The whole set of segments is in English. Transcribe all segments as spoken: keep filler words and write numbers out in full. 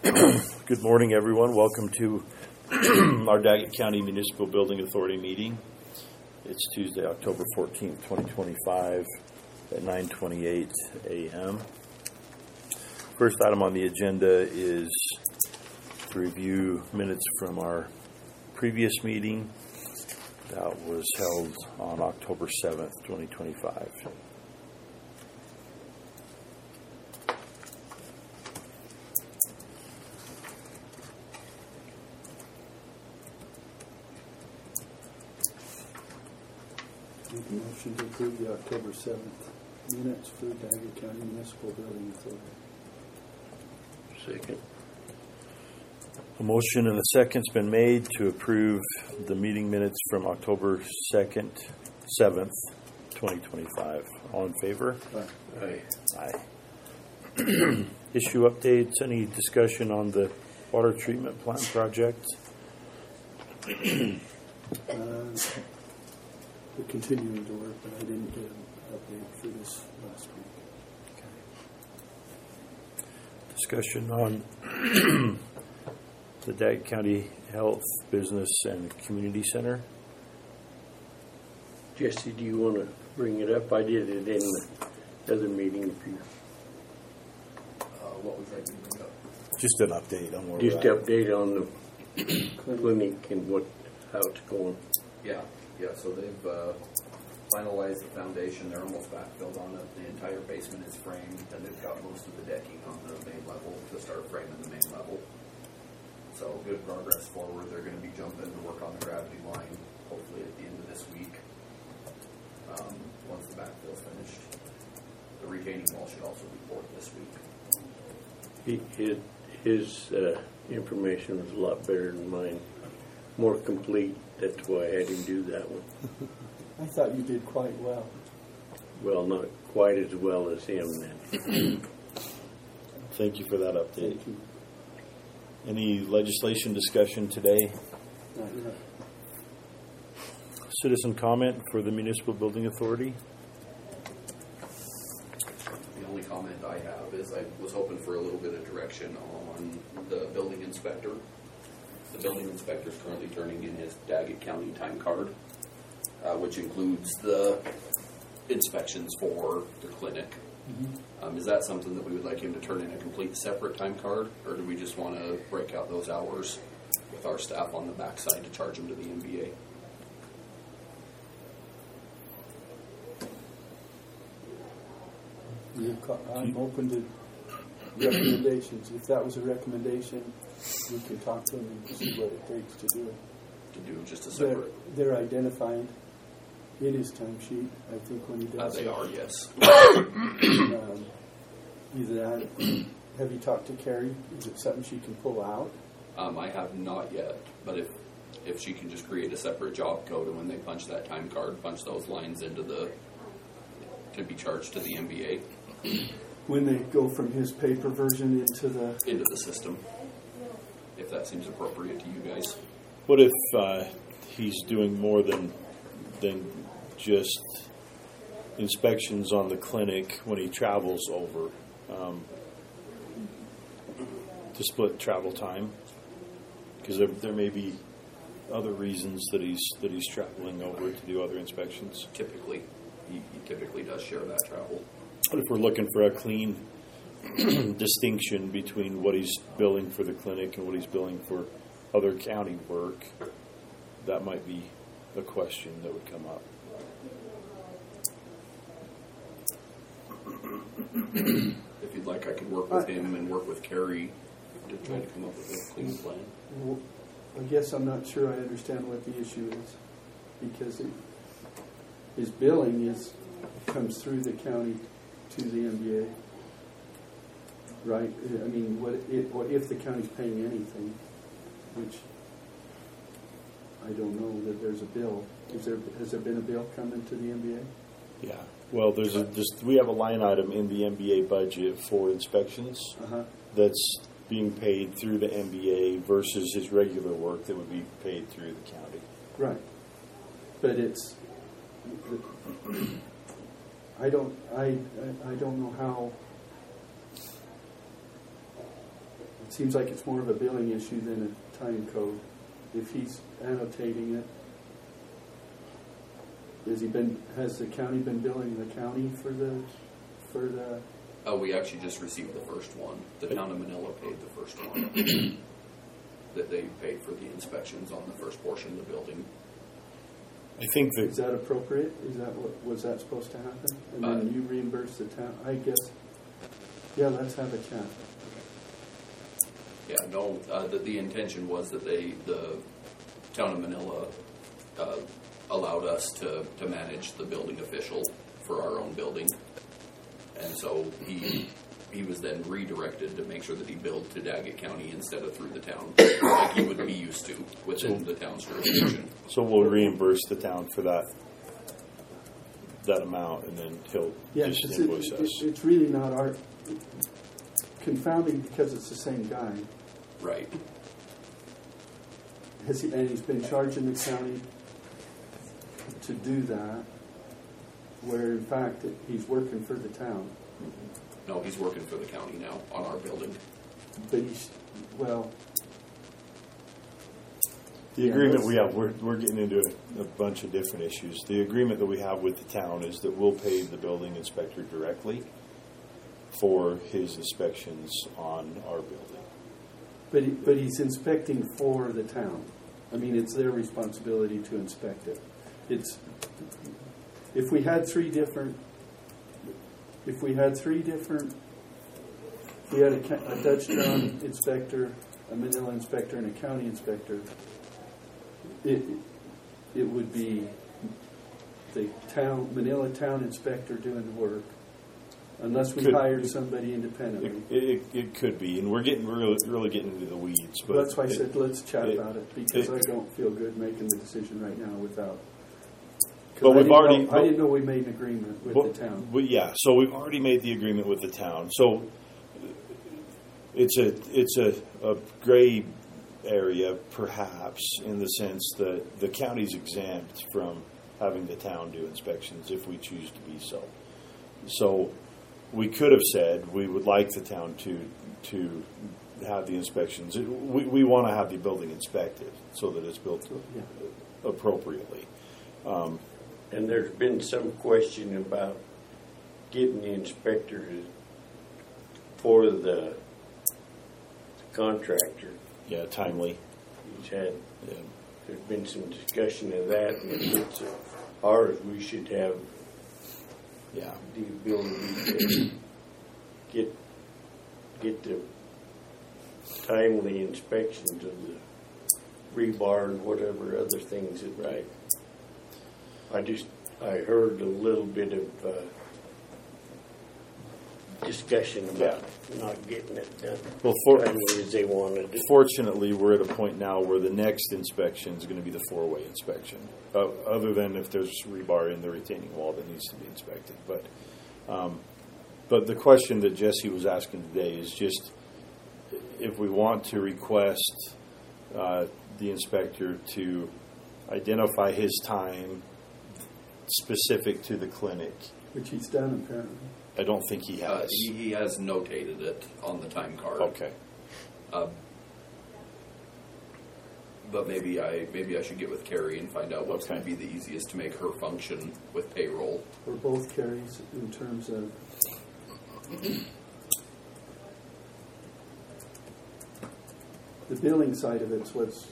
Good morning, everyone. Welcome to our Daggett County Municipal Building Authority meeting. It's Tuesday, October fourteenth, twenty twenty-five at nine twenty-eight a.m. First item on the agenda is to review minutes from our previous meeting that was held on October seventh, twenty twenty-five. Make a motion to approve the October seventh minutes for Daggett County Municipal Building Authority. Second. A motion and a second's been made to approve the meeting minutes from October second, seventh, twenty twenty-five. All in favor? Aye. Aye. Aye. Issue updates, any discussion on the water treatment plant project? Uh, we're continuing to work, but I didn't get an update for this last week. Discussion on the Daggett County Health, Business, and Community Center. Jesse, do you want to bring it up? I did it in the other meeting. If you Uh, what was that you bring up? Just an update on where just we're at. update on the clinic and what how it's going. Yeah, yeah, so they've uh, finalized the foundation. They're almost backfilled on it. The entire basement is framed, and they've got most of the decking on the main level to start framing the main level. So good progress forward. They're going to be jumping to work on the gravity line, hopefully at the end of this week, um, once the backfill's finished. The retaining wall should also be poured this week. He, his his uh, information was a lot better than mine, more complete. That's why I had him do that one. I thought you did quite well. Well, not quite as well as him then. Thank you for that update. Thank you. Any legislation discussion today? Not yet. Citizen comment for the Municipal Building Authority? The only comment I have is I was hoping for a little bit of direction on the building inspector. The building inspector is currently turning in his Daggett County time card, uh, which includes the inspections for the clinic. Mm-hmm. Um, is that something that we would like him to turn in a complete separate time card, or do we just want to break out those hours with our staff on the backside to charge them to the M B A? You ca- I'm open to recommendations. If that was a recommendation, we can talk to them and see what it takes to do it. To do just a They're, separate? they're identified in his timesheet, I think, when he Uh, does they it. are, yes. Um, either that, have you talked to Carrie? Is it something she can pull out? Um, I have not yet, but if if she can just create a separate job code, and when they punch that time card, punch those lines into the to be charged to the M B A When they go from his paper version into the... into the system, if that seems appropriate to you guys. What if uh, he's doing more than than just inspections on the clinic when he travels over um, to split travel time? Because there, there may be other reasons that he's that he's traveling over to do other inspections. Typically, he, he typically does share that travel. But if we're looking for a clean distinction between what he's billing for the clinic and what he's billing for other county work, that might be a question that would come up. If you'd like, I could work with him and work with Carrie to try to come up with a clean plan. Well, I guess I'm not sure I understand what the issue is, because it, his billing is comes through the county to the M B A, right? I mean, what if, what if the county's paying anything, which I don't know that there's a bill. Is there has there been a bill coming to the M B A? Yeah. Well, there's a just we have a line item in the M B A budget for inspections Uh-huh. that's being paid through the M B A versus his regular work that would be paid through the county. Right. But it's, I don't, I, I don't know how, It seems like it's more of a billing issue than a time code. If he's annotating it, has he been, has the county been billing the county for the, for the, Uh, we actually just received the first one. The town of Manila paid the first one. That they paid for the inspections on the first portion of the building. I think is that, that appropriate? Is that what, was that supposed to happen? And Uh, then you reimburse the town? I guess, yeah, let's have a chat. Yeah, no, uh, the, the intention was that they, the town of Manila, uh, allowed us to, to manage the building official for our own building. And so he, he was then redirected to make sure that he billed to Daggett County instead of through the town, like he would be used to within the town's jurisdiction. so we'll reimburse the town for that, that amount, and then he'll Yeah, just it's, invoice it, us. it, it's really not our, confounding because it's the same guy. Right. Has he, and he's been charging the county to do that, where in fact he's working for the town. No, he's working for the county now on our building. But he's, well, The Yeah, agreement let's- we have, we're, we're getting into a, a bunch of different issues. The agreement that we have with the town is that we'll pay the building inspector directly for his inspections on our building. but he, but he's inspecting for the town. I mean, it's their responsibility to inspect it. It's, if we had three different, if we had three different, we had a, ca- a Dutchtown inspector, a Manila inspector, and a county inspector, it, it would be the town, Manila town inspector doing the work, unless we Could- hired somebody It, independently. it, it could be, and we're getting really, really getting into the weeds. But That's why I it- said, let's chat it- about it, because it- I don't feel good making the decision right now without. 'cause But I we've didn't already- know- I didn't know we made an agreement with But- the town. but yeah, so we've already made the agreement with the town. So it's a it's a, a gray area, perhaps, in the sense that the county's exempt from having the town do inspections if we choose to be so. So we could have said we would like the town to to have the inspections. It- We, we want to have the building inspected so that it's built Yeah. appropriately. Um, And there's been some question about getting the inspector for the contractor. yeah, timely. He's had, Yeah. there's been some discussion of that, and if it's ours, we should have Yeah. the ability to get, get the timely inspections of the rebar and whatever other things that, Right. I just, I heard a little bit of, uh, discussion about not getting it done Well, for, timely as they wanted it. fortunately, we're at a point now where the next inspection is going to be the four-way inspection, uh, other than if there's rebar in the retaining wall that needs to be inspected. But, um, but the question that Jesse was asking today is just if we want to request uh, the inspector to identify his time specific to the clinic. Which he's done apparently. I don't think he Uh, has. he, he has notated it on the time card. Okay. Uh, but maybe I maybe I should get with Carrie and find out what's Okay. going to be the easiest to make her function with payroll. Or both carries in terms of. The billing side of it's what's,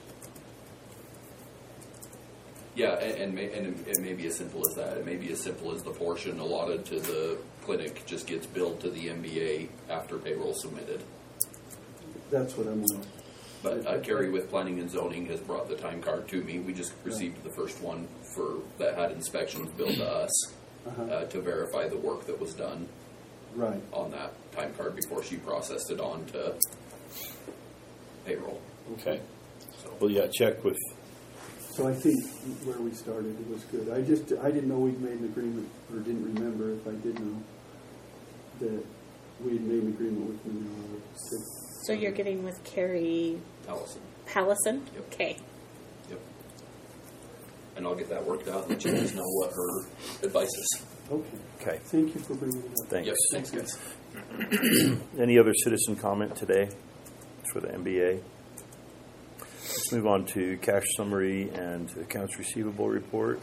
Yeah, and and, may, and it may be as simple as that. It may be as simple as the portion allotted to the clinic just gets billed to the M B A after payroll submitted. that's what I'm wondering. But uh, Carrie with Planning and Zoning has brought the time card to me. We just received the first one for that had inspections billed to us Uh-huh. uh, to verify the work that was done Right. on that time card before she processed it on to payroll. Okay. So. Well, yeah, check with. So I think where we started, it was good. I just, I didn't know we'd made an agreement, or didn't remember if I did know, that we had made an agreement with Manila. So you're getting with Carrie Allison. Pallison? Yep. Okay. Yep. And I'll get that worked out and let you guys know what her advice is. Okay. Okay. Thank you for bringing it up. Thanks. Yep. Thanks, guys. Any other citizen comment today for the M B A. Let's move on to cash summary and accounts receivable report.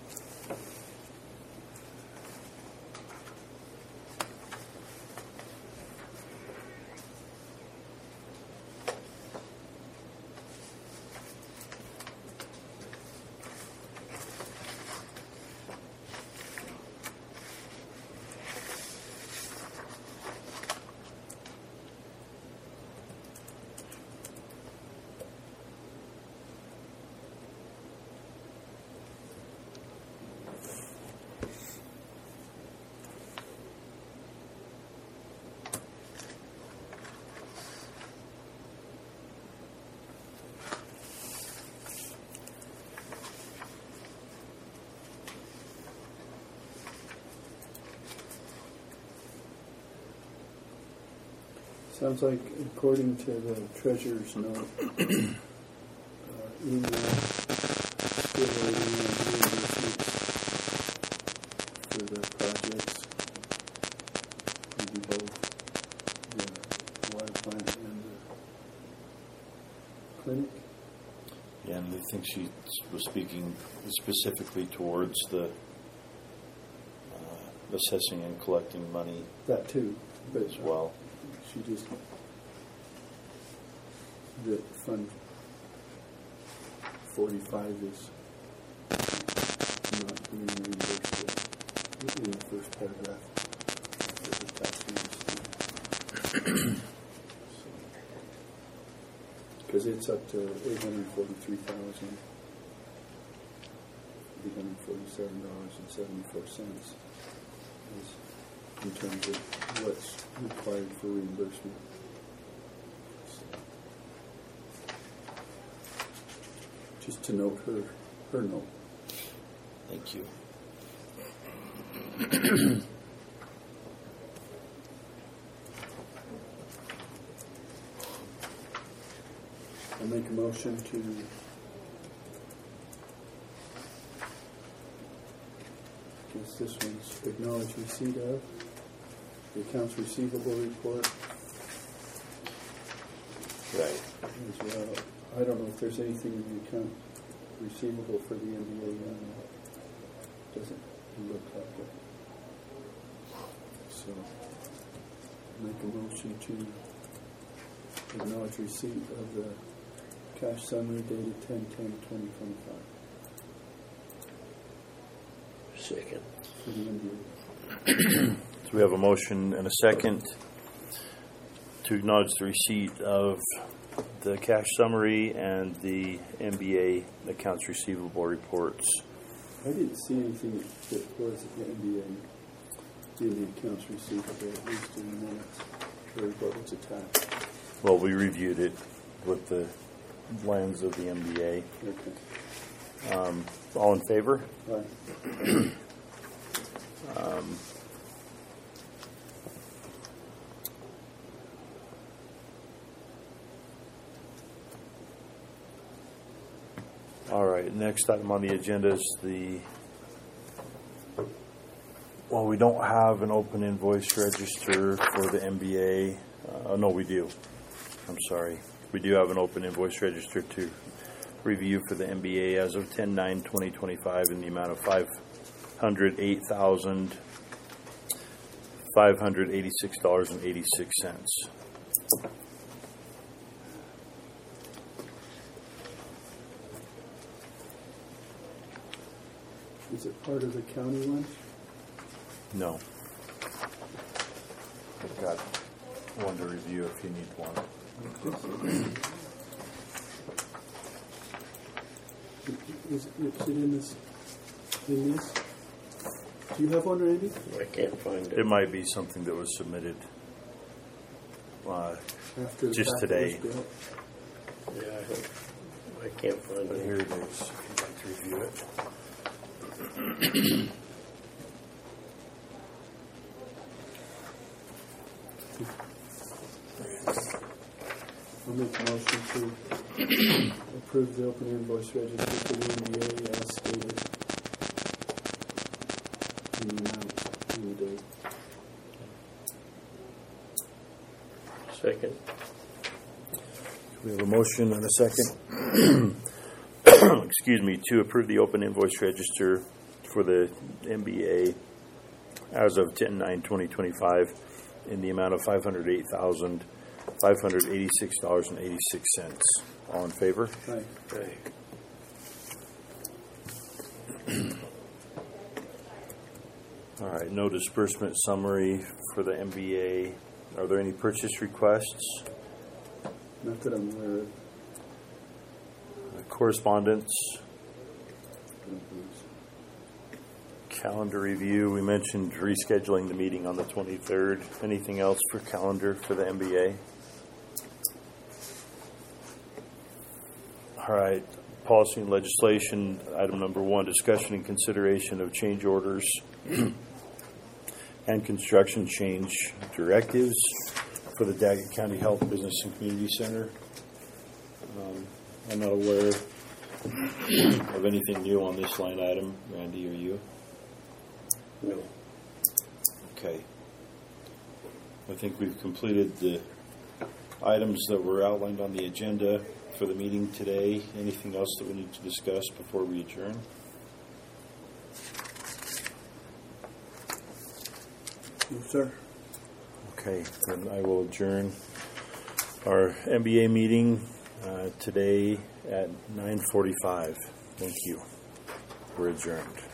Sounds like, according to the treasurer's note, uh, email still waiting on reimbursements for the projects, maybe both the water plant and the clinic. Yeah, and I think she was speaking specifically towards the uh, assessing and collecting money That too, but as well. she just, the fund forty-five is not being reimbursed yet in the first paragraph of the tax years. Because it's up to eight hundred forty-three thousand, eight hundred forty-seven dollars and seventy-four cents in terms of what's required for reimbursement. So, just to note her, her note. Thank you. I'll make a motion to I guess this one's acknowledge receipt of the accounts receivable report Right. as well. I don't know if there's anything in the account receivable for the M B A yet. Doesn't look like it. So make a motion to acknowledge receipt of the cash summary dated ten ten twenty twenty-five Second. for the M B A. So we have a motion and a second to acknowledge the receipt of the cash summary and the M B A accounts receivable reports. I didn't see anything that was the M B A in the accounts receivable, at least in the minutes, or what was attached. Well, we reviewed it with the lens of the M B A. Okay. Um, all in favor? Right. Um, all right, next item on the agenda is the, well, we don't have an open invoice register for the M B A. Uh, no, we do. I'm sorry. We do have an open invoice register to review for the M B A as of ten nine twenty twenty-five in the amount of five hundred eight thousand five hundred eighty-six dollars and eighty-six cents. Is it part of the county one? No. I've got one to review if you need one. Is, is it in this? In this? Do you have one, Randy? I can't find it. It might be something that was submitted uh, After the just packet today. was built? Yeah, I, don't- I can't find But it. here it is, if you'd like to review it. I'll make a motion to approve the open invoice register for the M B A as stated. In the amount, in the date. Second. We have a motion and a second. Excuse me, to approve the open invoice register for the M B A as of ten nine twenty twenty-five in the amount of five hundred eight thousand five hundred eighty-six dollars and eighty-six cents. All in favor? Right. Okay. All right, no disbursement summary for the M B A. Are there any purchase requests? Not that I'm aware of. Uh, Correspondence? Calendar review. We mentioned rescheduling the meeting on the twenty-third. Anything else for calendar for the M B A? All right, policy and legislation. Item number one, discussion and consideration of change orders and construction change directives for the Daggett County Health Business and Community Center. Um, I'm not aware of anything new on this line item. Randy, are you? No. Okay. I think we've completed the items that were outlined on the agenda for the meeting today. Anything else that we need to discuss before we adjourn? No, sir. Okay, then I will adjourn our M B A meeting uh, today at nine forty-five. Thank you. We're adjourned.